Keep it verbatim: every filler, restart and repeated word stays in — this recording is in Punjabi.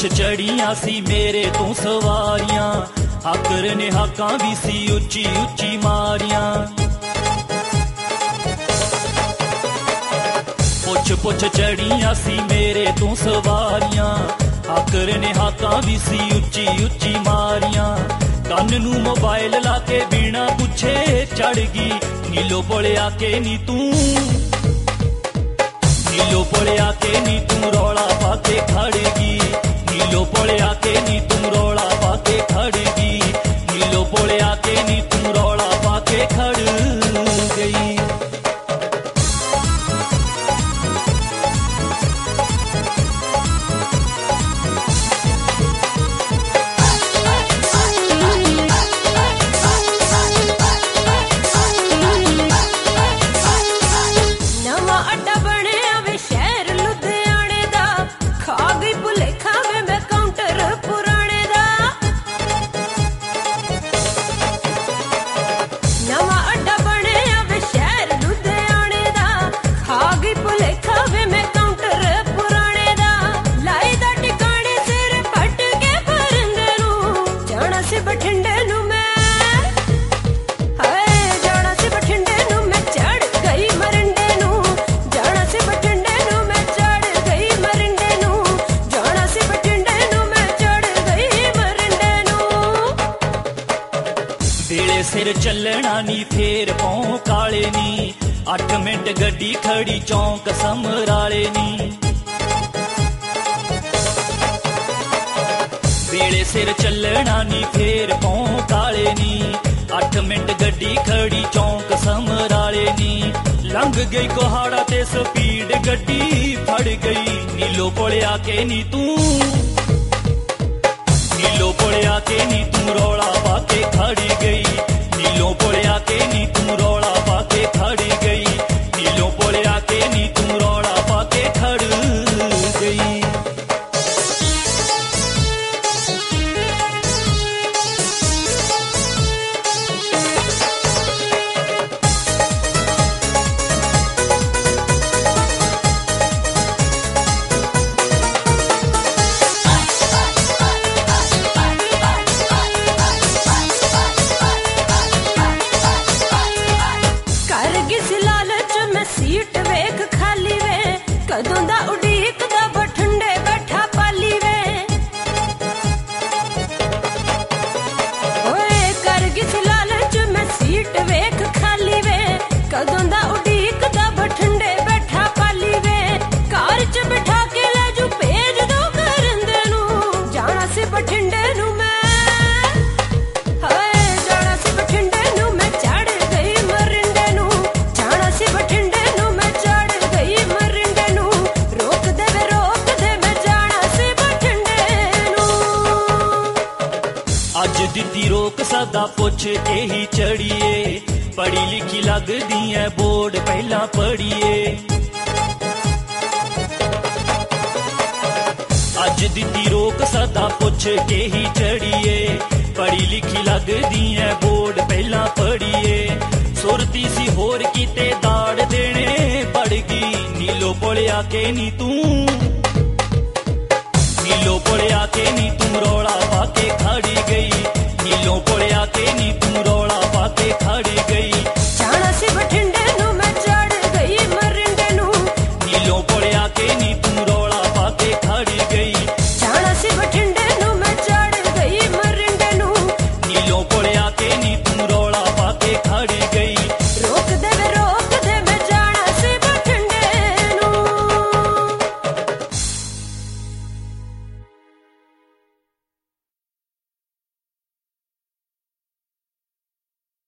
ਪੁੱਛ ਚੜੀਆਂ ਸੀ ਮੇਰੇ ਤੋਂ ਸਵਾਰੀਆਂ, ਆਕਰ ਨੇ ਹਾਕਾਂ ਵੀ ਸੀ ਉੱਚੀ ਉੱਚੀ ਮਾਰੀਆਂ। ਪੁੱਛ ਪੁੱਛ ਚੜੀਆਂ ਸੀ ਮੇਰੇ ਤੋਂ ਸਵਾਰੀਆਂ, ਆਕਰ ਨੇ ਹਾਕਾਂ ਵੀ ਸੀ ਉੱਚੀ ਉੱਚੀ ਮਾਰੀਆਂ। ਕੰਨ ਨੂੰ ਮੋਬਾਈਲ ਲਾ ਕੇ ਬਿਨਾ ਪੁੱਛੇ ਚੜ ਗਈ, ਨੀਲੋ ਬੋਲਿਆ ਕੇ ਨੀ ਤੂੰ, ਨੀਲੋ ਬੋਲਿਆ ਕੇ ਨੀ ਤੂੰ ਰੌਲਾ ਪਾ ਕੇ ਖੜ ਗਈ, ਨੀਲੋ ਬੋਲਿਆ ਕੇ ਨੀ ਤੂੰ ਰੌਲਾ ਪਾ ਕੇ ਖੜ ਗਈ, ਨੀਲੋ ਬੋਲਿਆ ਕੇ ਨੀ ਤੂੰ ਰੌਲਾ ਪਾ ਕੇ ਖੜ ਗਈ। ਸਿਰ ਚੱਲਣਾ ਨੀ ਫੇਰ ਪੌਂ ਕਾਲੇ ਨੀ, ਅੱਠ ਮਿੰਟ ਗੱਡੀ ਖੜੀ ਚੌਂਕ ਸਮਰਾਲੇ ਨੀ। ਵੇਲੇ ਸਿਰ ਚੱਲਣਾ ਨੀ ਫੇਰ ਪੌਂ ਕਾਲੇ ਨੀ, ਅੱਠ ਮਿੰਟ ਗੱਡੀ ਖੜੀ ਚੌਂਕ ਸਮਰਾਲੇ ਨੀ। ਲੰਘ ਗਈ ਕੋਹਾੜਾ ਤੇ ਸਪੀਡ ਗੱਡੀ ਫੜ ਗਈ, ਨੀਲੋ ਬੋਲਿਆ ਕੇ ਨੀ ਤੂੰ, ਨੀਲੋ ਬੋਲਿਆ ਕੇ ਨੀ ਤੂੰ ਰੌਲਾ ਪਾ ਕੇ ਖੜ ਗਈ, ਨੀਲੋ ਬੋਲਿਆ ਕੇ ਨੀ ਤੂੰ ਰੌਲਾ ਪਾ ਕੇ ਖੜ ਗਈ, ਨੀਲੋ ਬੋਲਿਆ ਕੇ ਨੀ ਤੂੰ ਰੌਲਾ ਪਾ ਕੇ ਖੜ ਗਈ। ਸੀਟ ਵੇਖ ਖਾਲੀ ਵੇ, ਕਦੋਂ ਦਾ ਉਡੀਕਦਾ ਬਠਿੰਡੇ ਬੈਠਾ ਪਾਲੀ ਵੇ। ਓਏ ਕਰ ਗਈ ਸੀ ਲਾਲਚ ਮੈਂ ਸੀਟ ਵੇਖ ਖਾਲੀ ਵੇ, ਕਦੋਂ ਦਾ ਉਡੀਕਦਾ ਬਠਿੰਡੇ ਬੈਠਾ ਪਾਲੀ ਵੇ। ਕਾਰ ਚ ਬਿਠਾ ਕੇ ਲੈ ਜੂ ਭੇਜ ਦੋ ਕਰੰਦੇ ਨੂੰ, ਜਾਣਾ ਸੀ ਬਠਿੰਡੇ ਨੂੰ ਮੈਂ, ਹਾਏ ਜਾਣਾ ਸੀ ਬਠਿੰਡੇ ਨੂੰ ਮੈਂ, ਚੜ ਗਈ ਮਰਿੰਡੇ ਨੂੰ, ਜਾਣਾ ਸੀ ਬਠਿੰਡੇ ਅੱਜ ਦਿੱਤੀ ਰੋਕ ਸਦਾ ਪੁੱਛ ਕੇ ਹੀ ਚੜੀਏ, ਪੜ੍ਹੀ ਲਿਖੀ ਲੱਗਦੀ ਐ ਬੋਰਡ ਪਹਿਲਾਂ ਪੜ੍ਹੀਏ। ਅੱਜ ਦਿੱਤੀ ਰੋਕ ਸਦਾ ਪੁੱਛ ਕੇ ਹੀ ਚੜੀਏ, ਪੜ੍ਹੀ ਲਿਖੀ ਲੱਗਦੀ ਐ ਬੋਰਡ ਪਹਿਲਾਂ ਪੜ੍ਹੀਏ। ਸੁਰਤੀ ਸੀ ਹੋਰ ਕੀਤੇ ਦਾੜ ਦੇਣੇ ਪੜ ਗਈ, ਨੀਲੋ ਬੋਲਿਆ ਕੇ ਨੀ ਤੂੰ, ਨੀਲੋ ਬੋਲਿਆ ਕੇ ਨੀ ਤੂੰ ਰੌਲਾ ਪਾ ਕੇ ਖੜ ਗਈ,